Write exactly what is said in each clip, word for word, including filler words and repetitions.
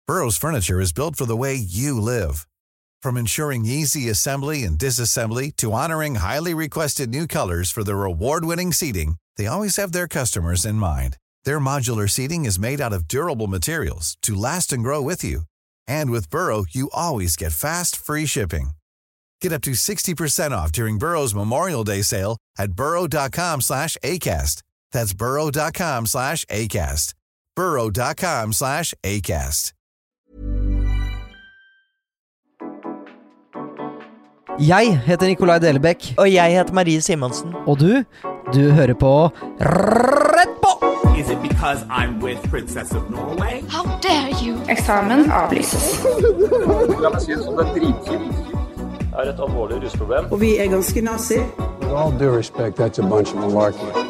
Burrow's furniture is built for the way you live. From ensuring easy assembly and disassembly to honoring highly requested new colors for their award-winning seating, they always have their customers in mind. Their modular seating is made out of durable materials to last and grow with you. And with Burrow, you always get fast, free shipping. Get up to sixty percent off during Burrow's Memorial Day sale at burrow.com slash ACAST. That's burrow.com slash ACAST. burrow.com slash ACAST. Jeg heter Nikolai Delebekk. Og jeg heter Marie Simonsen. Og du, du hører på Rett på! Is it because I'm with Princess of Norway? How dare you? Eksamen avlyses. La meg si det sånn, det er dritkjipt. Det er et alvorlig rusproblem. Og vi er ganske nazi. With all due respect, that's a bunch of malarkey.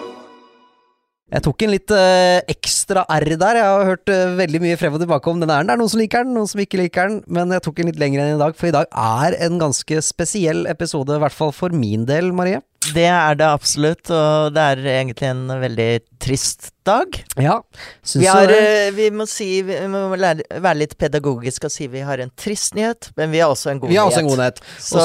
Jeg tok en litt uh, ekstra R der. Jeg har hørt uh, veldig mye frem og tilbake om den æren. Det er noen som liker den, noen som ikke liker den. Men jeg tok en litt lengre enn i dag, for i dag er en ganske spesiell episode, i hvert fall for min del, Marie. Det er det absolutt, og det er egentlig en veldig trist dag. Ja, synes vi, har, det. vi må si, vi må lære, være litt pedagogisk og si vi har en trist nyhet, men vi har også en god vi nyhet. Vi har også en god nyhet. Så,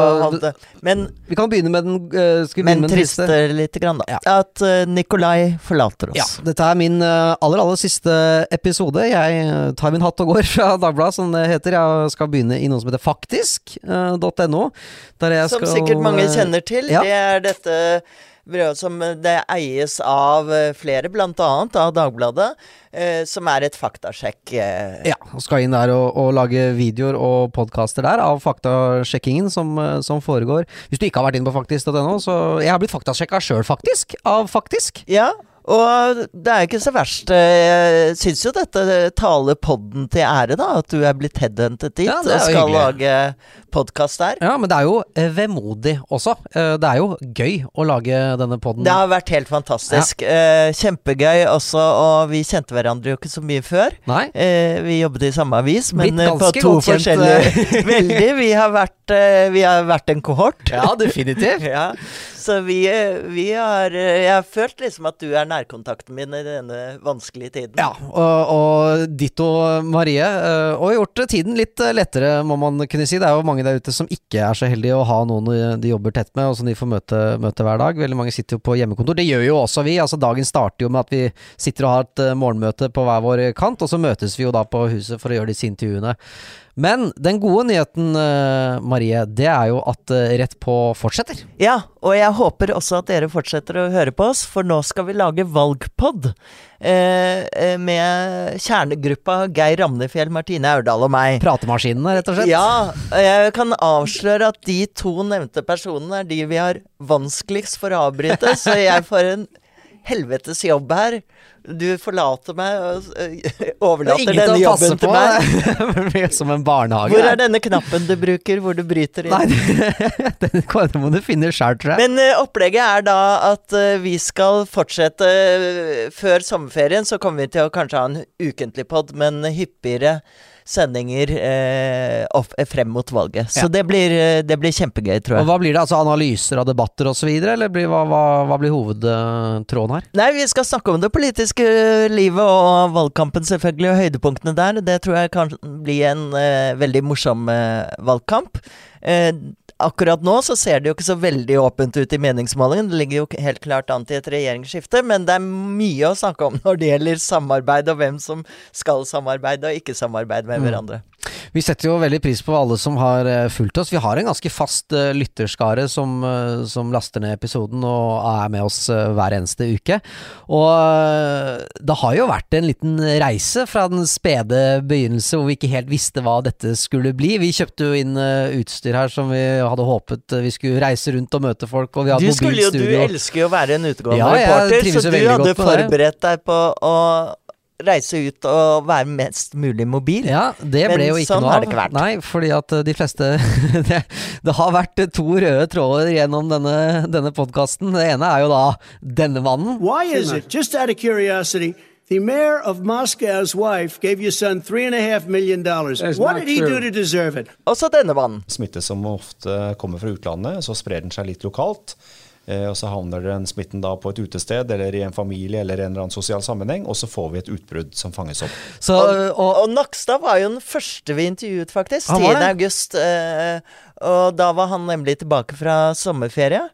Også, men, vi kan begynne med den, uh, skal vi men begynne med den triste triste? litt grann da. Ja. At uh, Nikolai forlater oss. Ja, dette er min uh, aller, aller siste episode. Jeg uh, tar min hatt og går fra Dagbladet, som det heter. Jeg skal begynne i noe som heter faktisk punktum no. Der jeg som skal, sikkert mange kjenner til. Ja. Det er dette byrået som det eies av flere, blant annet av Dagbladet, eh, som er et faktasjekk. Eh. Ja, og skal inn der og, og lage videoer og podcaster der av faktasjekkingen som, som foregår. Hvis du ikke har vært inn på faktisk punktum no, så jeg har blitt faktasjekket selv faktisk, av faktisk. Ja, og det er ikke så verst. Jeg synes jo dette taler podden til ære da, at du er blitt headhuntet dit ja, og skal hyggelig. lage podcast der. Ja, men det er jo vemodig også. Det er jo gøy å lage denne podden. Det har vært helt fantastisk. Ja. Kjempegøy også, og vi kjente hverandre jo ikke så mye før. Nei. Vi jobbet i samme avis, men Blitt på to forskjellige... Veldig, vi har, vært, vi har vært en kohort. Ja, definitivt. Ja. Så vi, vi har Jeg har følt liksom at du er nærkontakten min i denne vanskelige tiden. Ja, og, og ditto Marie, og gjort tiden litt lettere, må man kunne si. Det er jo mange der ute som ikke er så heldige å ha noen de jobber tett med, og som de får møte, møte hver dag. Veldig mange sitter jo på hjemmekontor. Det gjør jo også vi. Altså, dagen starter jo med at vi sitter og har et morgenmøte på hver vår kant, og så møtes vi jo da på huset for å gjøre disse intervjuene. Men den gode nyheten, Marie, det er jo at Rett på fortsetter. Ja, og jeg håper også at dere fortsetter å høre på oss, for nå skal vi lage valgpodd eh, med kjernegruppa Geir Ramnefjell, Martine Aurdal og meg. Pratemaskinene, rett og slett. Ja, jeg kan avsløre at de to nevnte personene er de vi har vanskeligst for å avbryte, så jeg får en helvetes jobb her. Du forlater meg og overlater denne jobben til meg. Det er som en barnehage. Hvor er denne knappen du bruker, hvor du bryter inn? Nei, den må du finne selv, tror jeg. Men uh, opplegget er da at uh, vi skal fortsette uh, før sommerferien, så kommer vi til å kanskje ha en ukentlig podd, men hyppigere sendinger eh, off, frem mot valget. Så ja. det, blir, det blir kjempegøy, tror jeg. Og hva blir det? Altså analyser av debatter og så videre, eller blir, hva, hva, hva blir hovedtråden her? Nei, vi skal snakke om det politiske livet og valgkampen selvfølgelig, og høydepunktene der. Det tror jeg kan bli en eh, veldig morsom eh, valgkamp. Eh, Akkurat nå så ser det jo ikke så veldig åpent ut i meningsmålingen. Det ligger jo helt klart an til et regjeringsskifte, men det er mye å snakke om når det gjelder samarbeid og hvem som skal samarbeide og ikke samarbeide med mm. hverandre. Vi setter jo veldig pris på alle som har fulgt oss. Vi har en ganske fast uh, lytterskare som, uh, som laster ned episoden og er med oss uh, hver eneste uke. Og uh, det har jo vært en liten reise fra den spede begynnelse hvor vi ikke helt visste hva dette skulle bli. Vi kjøpte jo inn uh, utstyr her som vi hadde håpet uh, vi skulle reise rundt og møte folk, og vi hadde mobilstudio. Du elsker jo å være en utegående ja, reporter, så du hadde forberedt det. deg på å reise ut og være mest mulig mobil. Ja, det ble men jo ikke sånn noe har av. det ikke vært. Nei, fordi at de fleste det, det har vært to røde tråder gjennom denne, denne podcasten. Det ene er jo da denne mannen. Why is it, just out of curiosity, the mayor of Moscow's wife gave your son three and a half million dollars. What did he true. do to deserve it? Også denne mannen. Smitte som ofte kommer fra utlandet, så sprer den seg litt lokalt. eh, og så havner den smitten da på et utested, eller i en familie, eller en eller annen sosial sammenheng, og så får vi et utbrudd som fanges opp. Så, og, og, og Nakstad var jo den første vi intervjuet faktisk, tiende august, eh, og da var han nemlig tilbake fra sommerferie,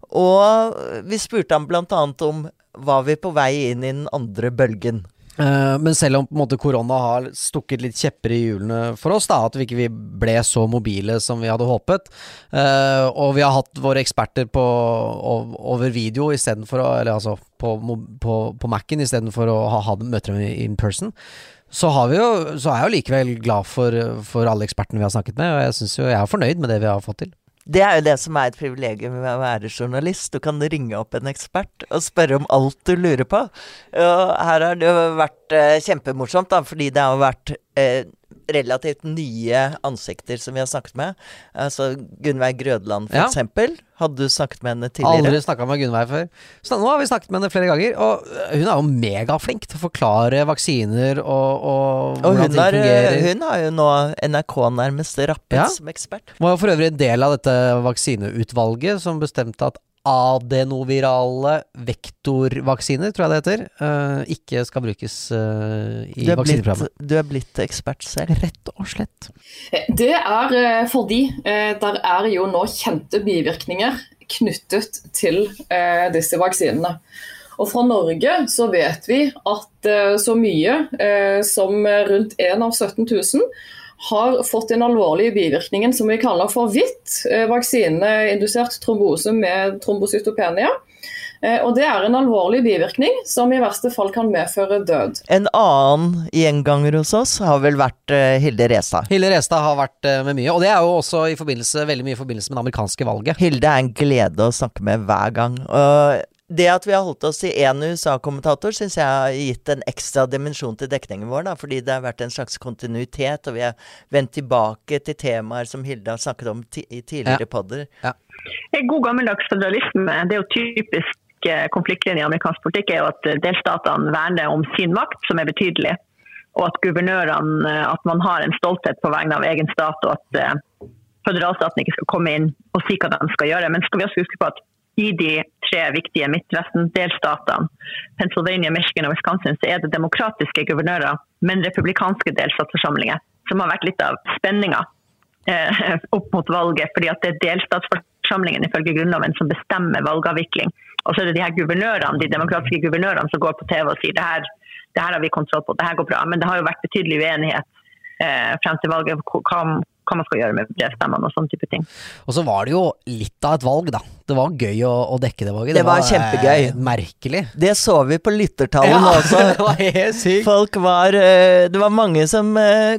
og vi spurte ham blant annet om var vi på vei inn i den andre bølgen. Uh, men selv om på en måte korona har stukket litt kjepper i hjulene for oss da, at vi ikke ble så mobile som vi hadde håpet, uh, og vi har hatt våre eksperter på, over video i stedet for å, eller altså på, på, på Mac'en i stedet for å ha, ha møter dem in person, så, har vi jo, så er jeg jo likevel glad for, for alle ekspertene vi har snakket med, og jeg synes jo jeg er fornøyd med det vi har fått til. Det er jo det som er et privilegium med å være journalist. Du kan ringe opp en ekspert og spørre om alt du lurer på. Og her har det jo vært eh, kjempemorsomt da, fordi det har vært eh, relativt nye ansikter som vi har snakket med. Altså Gunnveig Grødland for ja. eksempel. Hadde du snakket med henne tidligere? Aldri snakket med Gunnveig før. Så nå har vi snakket med henne flere ganger, og hun er jo megaflink til å forklare vaksiner og, og, og hvordan ting er, fungerer. Hun har jo nå N R K nærmest rappet ja. som ekspert. Hun var jo for øvrig en del av dette vaksineutvalget som bestemte at adenovirale vektorvaksiner, tror jeg det heter, uh, ikke skal brukes uh, i vaksineprogrammet. Du er blitt ekspert selv. Rett og slett. Det er uh, fordi uh, der er jo nå kjente bivirkninger knyttet til uh, disse vaksinene. Og fra Norge så vet vi at uh, så mye uh, som rundt en av sytten tusen har fått en alvorlig bivirkning som vi kaller for V I T, eh, vaksineindusert trombose med trombocytopenia. Eh, og det er en alvorlig bivirkning som i verste fall kan medføre død. En annen gjenganger hos oss har vel vært uh, Hilde Restad. Hilde Restad har vært uh, med mye, og det er jo også i forbindelse, veldig mye i forbindelse med det amerikanske valget. Hilde er en glede å snakke med hver gang. Og det at vi har holdt oss i en U S A-kommentator synes jeg har gitt en ekstra dimensjon til dekningen vår, da, fordi det har vært en slags kontinuitet, og vi har vendt tilbake til temaer som Hilde har snakket om ti- i tidligere ja. podder. Ja. God gammeldags federalisme, det er jo typisk konfliktlinje i amerikansk politikk, er jo at delstatene verner om sin makt, som er betydelig, og at guvernørene, at man har en stolthet på vegne av egen stat, og at føderalstaten ikke skal komme inn og si hva de skal gjøre. Men skal vi også huske på at i de tre viktige Midtvesten-delstatene, Pennsylvania, Michigan og Wisconsin, så er det demokratiske guvernører, men republikanske delstatsforsamlinger, som har vært litt av spenninger eh, opp mot valget, fordi at det er delstatsforsamlingen ifølge grunnloven som bestemmer valgavvikling. Og så er det de her guvernørene, de demokratiske guvernørene som går på T V og sier det her, det her har vi kontroll på, det her går bra. Men det har jo vært betydelig uenighet eh, frem til valget, hva, hva man skal gjøre med brevstemmene og sånne type ting. Og så var det jo litt av et valg da. Det var gøy å, å dekke det valget. Det, det var, var kjempegøy. Eh, merkelig. Det så vi på lyttertallene ja, også. Det var helt sykt. Folk var, det var mange som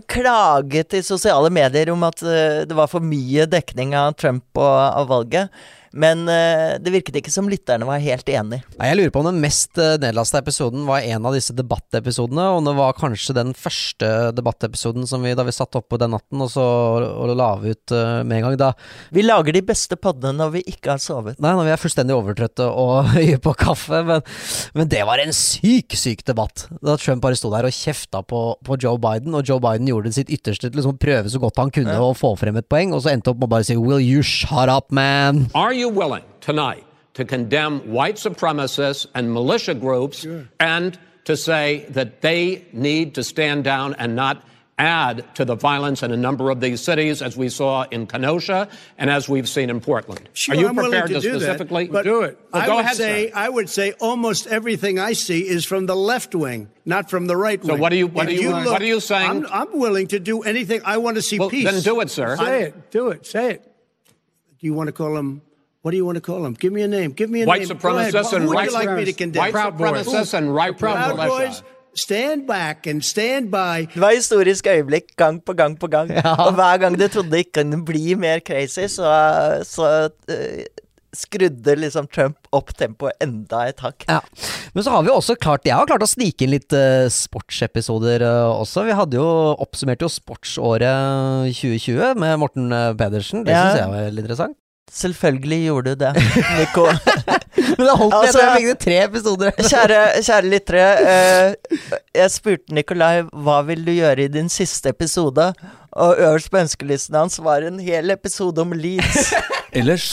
klaget i sosiale medier om at det var for mye dekning av Trump og av valget. Men uh, det virket ikke som lytterne var helt enige. Nei, jeg lurer på om den mest uh, nedlastet episoden var en av disse debattepisodene, og det var kanskje den første debattepisoden som vi, da vi satt oppe den natten, og så og la vi ut uh, med en gang da. Vi lager de beste poddene når vi ikke har sovet. Nei, når vi er fullstendig overtrøtte og høye på kaffe, men, men det var en syk, syk debatt. Da Trump bare stod der og kjefta på, på Joe Biden, og Joe Biden gjorde sitt ytterste til å liksom prøve så godt han kunne ja. å få frem et poeng, og så endte opp med å bare si, will you shut up, man? Are you willing tonight to condemn white supremacists and militia groups sure. and to say that they need to stand down and not add to the violence in a number of these cities, as we saw in Kenosha and as we've seen in Portland? Sure, Are you I'm prepared to, to do specifically that, do it? Well, I go would ahead, say sir. I would say almost everything I see is from the left wing, not from the right wing. So what are you what are you, you look, what are you saying? I'm, I'm willing to do anything. I want to see well, peace. Then do it, sir. Say it. Do it. Say it. Do you want to call him? What do you want to call them? Give me a name. Give me a white name. Supremacists and Who right would you like me to condemn? White supremacists and right Proud Boys, stand back and stand by. Det var historisk øyeblikk gang på gang på gang. Ja. Og hver gang du trodde det ikke kunne bli mer crazy, så, så uh, skrudde liksom Trump opp tempoet enda et hakk. Ja. Men så har vi også klart, jeg har klart å snike inn litt uh, sportsepisoder uh, også. Vi hadde jo oppsummert jo sportsåret tjue tjue med Morten uh, Pedersen. Det ja. synes jeg var litt interessant. Selvfølgelig gjorde du det, Nico. Men det holdt med altså, jeg fikk tre episoder. kjære, kjære lyttere, uh, jeg spurte Nikolai, hva vil du gjøre i din siste episode? Og øverst på ønskelisten hans var en hel episode om Leeds. Ellers så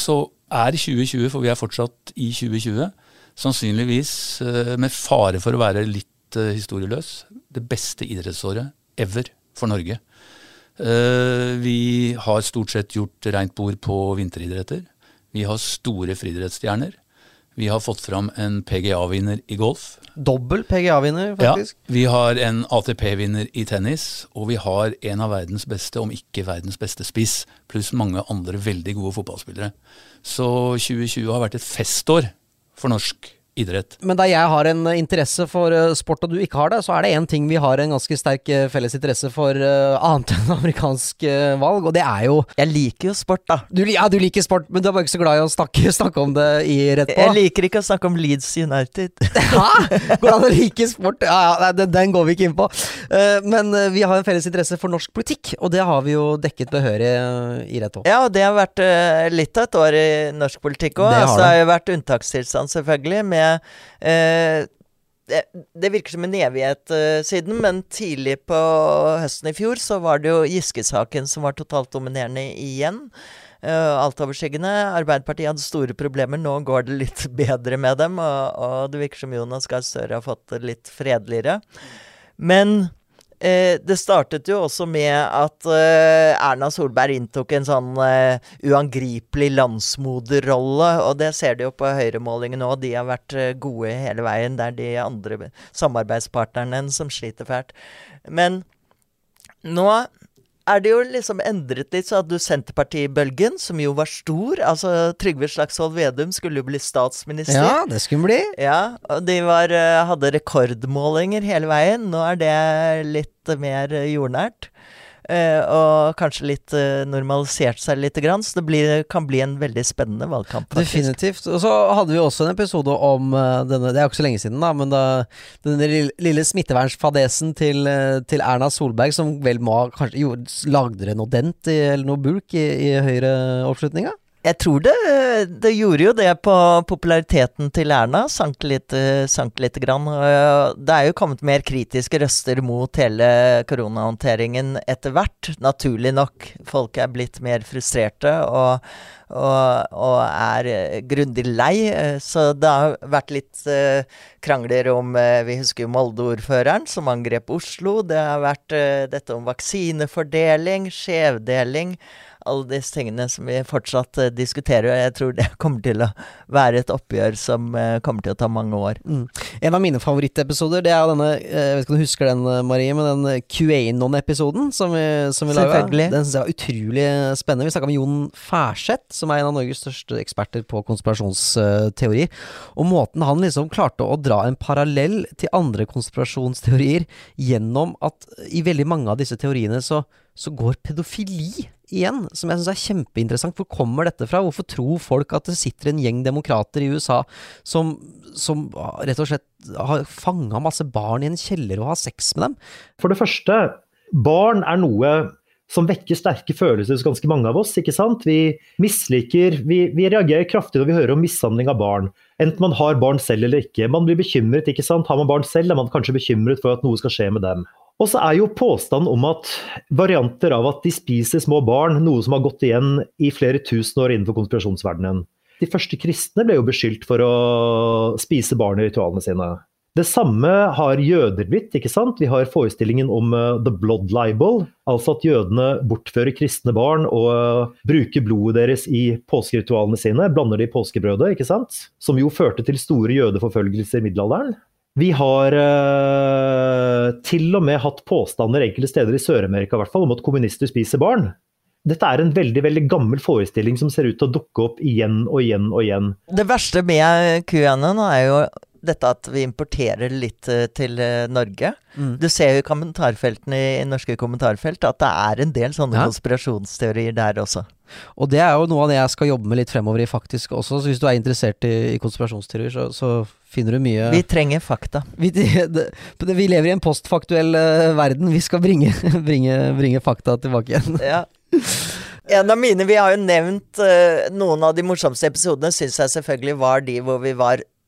er tjue tjue, for vi er fortsatt i tjue tjue, sannsynligvis med fare for å være litt historieløs, det beste idrettsåret ever for Norge. Vi har stort sett gjort rent bord på vinteridretter. Vi har store friidrettsstjerner. Vi har fått fram en P G A-vinner i golf. Dobbel P G A-vinner, faktisk. Ja, vi har en A T P-vinner i tennis, og vi har en av verdens beste, om ikke verdens beste spiss, pluss mange andre veldig gode fotballspillere. Så tjue tjue har vært et festår for norsk idrett. Men da jeg har en interesse for uh, sport og du ikke har det, så er det en ting vi har en ganske sterk uh, felles interesse for uh, annet enn amerikansk uh, valg, og det er jo... Jeg liker jo sport da. Du, ja, du liker sport, men du er bare ikke så glad i å snakke, snakke om det i rett på. Jeg liker ikke å snakke om Leeds United. Hæ? Går det an å like sport? Ja, ja, den, den går vi ikke inn på. Uh, men uh, vi har en felles interesse for norsk politikk, og det har vi jo dekket behørig uh, i rett på. Ja, og det har vært uh, litt av et år i norsk politikk også. Det har, altså, det har jo vært unntakstilstand selvfølgelig, med Eh, det, det virker som en evighet eh, siden, men tidlig på høsten i fjor så var det jo Giske-saken som var totalt dominerende igjen. Eh, altoverskyggende. Arbeiderpartiet hadde store problemer, nå går det litt bedre med dem, og, og det virker som Jonas Gahr Støre har fått det litt fredeligere. Men Eh, det startet jo også med at eh, Erna Solberg inntok en sånn eh, uangripelig landsmoderrolle, og det ser de jo på høyremålingen nå. De har vært eh, gode hele veien, der de andre samarbeidspartnerne som sliter fælt. Men nå er det jo liksom endret litt, så at du Senterpartibølgen, som jo var stor, altså Trygve Slagsvold Vedum skulle jo bli statsminister. Ja, det skulle bli. Ja, og de var, hadde rekordmålinger hele veien. Nå er det litt mer jordnært. Uh, og kanskje litt uh, normalisert seg litt grann, så det blir, kan bli en veldig spennende valgkamp, faktisk. Definitivt. Og så hadde vi også en episode om uh, denne, det er jo ikke så lenge siden da, men da denne lille, lille smittevernsfadesen til, uh, til Erna Solberg, som vel må kanskje jo, lagde det noe dent i, eller noe bulk i, i Høyre-oppslutninga? Jeg tror det, det gjorde jo det på populariteten til Erna, sank litt, sank litt grann. Det er jo kommet mer kritiske røster mot hele koronahåndteringen etter hvert, naturlig nok. Folk er blitt mer frustrerte og, og, og er grundig lei, så det har vært litt uh, krangler om, uh, vi husker jo Molde-ordføreren som angrep Oslo, det har vært uh, dette om vaksinefordeling, skjevdeling, alle disse tingene som vi fortsatt uh, diskuterer, og jeg tror det kommer til å være et oppgjør som uh, kommer til å ta mange år. Mm. En av mine favorittepisoder, det er denne, jeg vet ikke om du husker den, Marie, men den QAnon-episoden som vi, som vi laget. Den synes jeg var utrolig spennende. Vi snakket med Jon Færseth, som er en av Norges største eksperter på konspirasjonsteorier, og måten han liksom klarte å dra en parallell til andre konspirasjonsteorier gjennom at i veldig mange av disse teoriene så, så går pedofili igjen, som jeg synes er kjempeinteressant. Hvor kommer dette fra? Hvorfor tror folk at det sitter en gjeng demokrater i U S A som, som rett og slett har fanget masse barn i en kjeller og har sex med dem? For det første, barn er noe som vekker sterke følelser hos ganske mange av oss, ikke sant? Vi misliker, vi, vi reagerer kraftig når vi hører om mishandling av barn. Enten man har barn selv eller ikke. Man blir bekymret, ikke sant? Har man barn selv, er man kanskje bekymret for at noe skal skje med dem. Og så er jo påstanden om at varianter av at de spiser små barn, noe som har gått igjen i flere tusen år innenfor konspirasjonsverdenen. De første kristne ble jo beskyldt for å spise barn i ritualene sine. Det samme har jøder blitt, ikke sant? Vi har forestillingen om uh, the blood libel, altså at jødene bortfører kristne barn og uh, bruker blodet deres i påskeritualene sine, blander det i påskebrødet, ikke sant? Som jo førte til store jødeforfølgelser i middelalderen. Vi har uh, til og med hatt påstander enkelte steder i Sør-Amerika i hvert fall, om at kommunister spiser barn. Dette er en veldig, veldig gammel forestilling som ser ut til å dukke opp igjen og igjen og igjen. Det verste med QAnon er jo dette at vi importerer litt til Norge. Mm. Du ser jo i kommentarfeltene i norske kommentarfelt at det er en del sånne ja. konspirasjonsteorier der også. Og det er jo noe av det jeg skal jobbe med litt fremover i faktisk også, så hvis du er interessert i, i konspirasjonsteorier, så, så finner du mye... Vi trenger fakta. Vi, det, det, vi lever i en postfaktuell uh, verden, vi skal bringe, bringe, bringe fakta tilbake igjen. Ja. En av mine, vi har jo nevnt uh, noen av de morsomste episodene, synes jeg selvfølgelig var de hvor vi var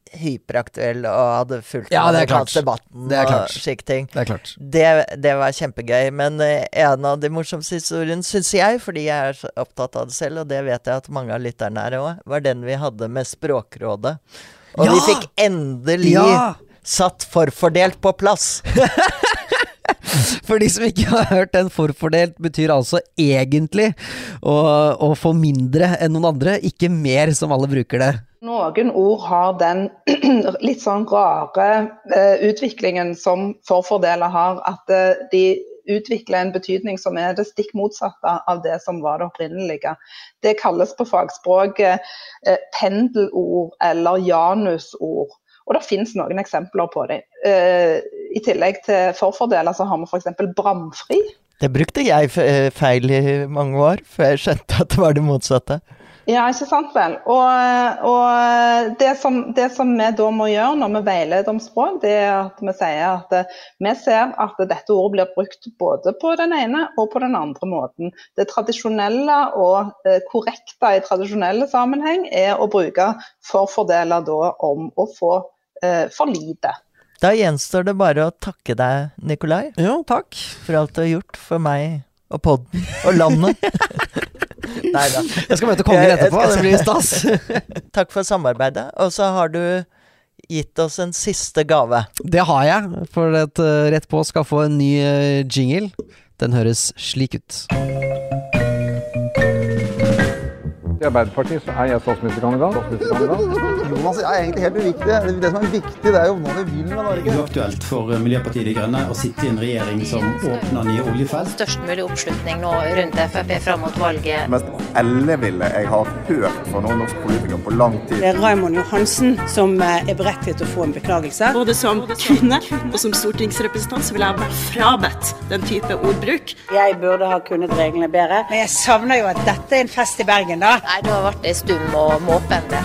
hyperaktuell og hadde fulgt Ja, det er klart. debatten Det er klart. og slike ting. Det er klart. Det, det var kjempegøy, men eh, en av de morsomste historiene, synes jeg, fordi jeg er så opptatt av det selv, og det vet jeg at mange av lytterne er også, var den vi hadde med Språkrådet. Og Ja! vi fikk endelig Ja! satt forfordelt på plass. For de som ikke har hørt den forfordelt, betyr altså egentlig å, å få mindre enn noen andre, ikke mer som alle bruker det. Noen ord har den litt sånn rare eh, utviklingen som forfordeler har, at eh, de utvikler en betydning som er det stikk motsatte av det som var det opprinnelige. Det kalles på fagspråket eh, pendelord eller janusord. Og det finnes noen eksempler på det. Uh, I tillegg til forfordeler så har vi for eksempel bramfri. Det brukte jeg feil i mange år, før jeg skjønte at det var det motsatte. Ja, ikke sant vel. Og, og det, som, det som vi da må gjøre når vi veileder om språk, det er at vi sier at uh, vi ser at dette ordet blir brukt både på den ene og på den andre måten. Det tradisjonelle og uh, korrekte i tradisjonelle sammenheng er å bruke forfordeler da om å få for lite. Da gjenstår det bare å takke deg, Nikolai. Jo, takk. For alt du har gjort for meg og podden og landet. Neida. Jeg skal møte kongen etterpå, det blir stas. Takk for samarbeidet. Og så har du gitt oss en siste gave. Det har jeg, for at uh, rett på skal få en ny uh, jingle. Den høres slik ut. I Arbeiderpartiet så er jeg statsministerkandidat. statsministerkandidat. Jonas er egentlig helt uviktig. Det, det som er viktig, det er jo hva vi vil med Norge. Uaktuelt for Miljøpartiet De Grønne å sitte i en regjering som åpner nye oljefelt. Størst mulig oppslutning nå rundt F F P frem mot valget. Mest elleville jeg har hørt fra noen norsk politikere på lang tid. Det er Raymond Johansen som er berettiget til å få en beklagelse. Både som kvinne og som stortingsrepresentant så vil jeg være frabedt den type ordbruk. Jeg burde ha kunnet reglene bedre, men jeg savner jo at dette er en fest i Bergen da. Nei, du har vært i stum og måpende.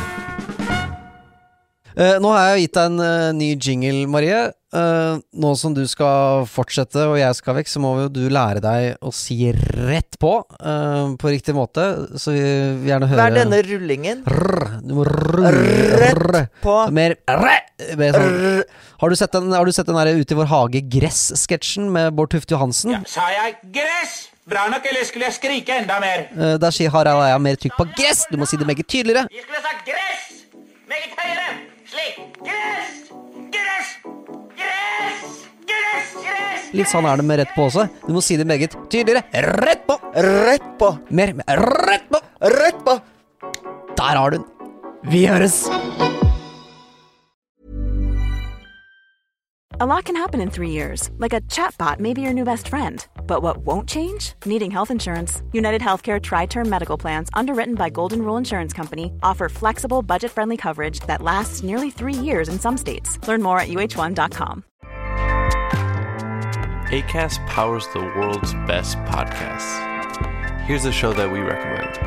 Uh, nå har jeg gitt deg en uh, ny jingle, Marie. Uh, nå som du skal fortsette og jeg skal vekk, så må jo du lære deg å si rett på, uh, på riktig måte. Så vi vil gjerne høre... Hva er denne rullingen? Rrr, du må rulle. Rett på. Mer, rrr, mer sånn. Har du sett den, har du sett den der Ute i vår hage gress-sketsjen med Bård Tufte Johansen? Ja, sa jeg gress? Bra nok, eller skulle jeg skrike enda mer? Uh, der sier Harald Eia mer trykk på gress. Du må si det meget tydeligere. Jeg skulle sagt gress! Meget høyere! Slik! Gress! Gress! Gress! Gress! Gress! Litt sånn er det med rett på også. Du må si det meget tydeligere. Rett på! Rett på! Mer, mer. Rett på! Rett på! Der har du den. Vi høres! A lot can happen in three years, like a chatbot may be your new best friend. But what won't change? Needing health insurance. United Healthcare Tri-Term Medical Plans, underwritten by Golden Rule Insurance Company, offer flexible, budget-friendly coverage that lasts nearly three years in some states. Learn more at U H one dot com. Acast powers the world's best podcasts. Here's a show that we recommend.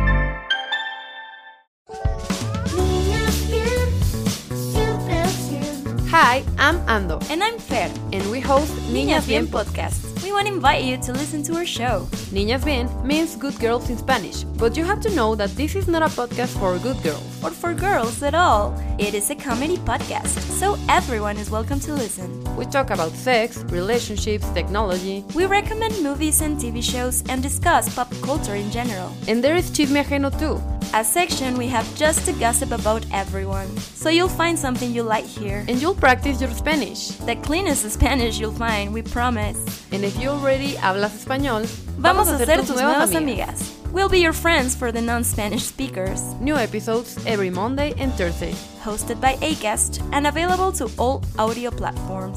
Hi, I'm Ando. And I'm Fer. And we host Niñas Bien podcast. We want to invite you to listen to our show. Niñas Bien means good girls in Spanish, but you have to know that this is not a podcast for good girls. Or for girls at all. It is a comedy podcast, so everyone is welcome to listen. We talk about sex, relationships, technology. We recommend movies and T V shows and discuss pop culture in general. And there is Chisme Ajeno too. A section we have just to gossip about everyone. So you'll find something you like here. And you'll practice your Spanish. The cleanest Spanish you'll find, we promise. And if you already hablas español, vamos a ser tus nuevas amigas. We'll be your friends for the non-Spanish speakers. New episodes every Monday and Thursday. Hosted by Acast and available to all audio platforms.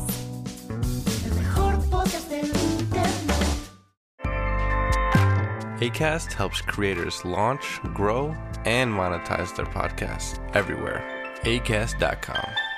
Acast helps creators launch, grow, and monetize their podcasts everywhere. acast dot com.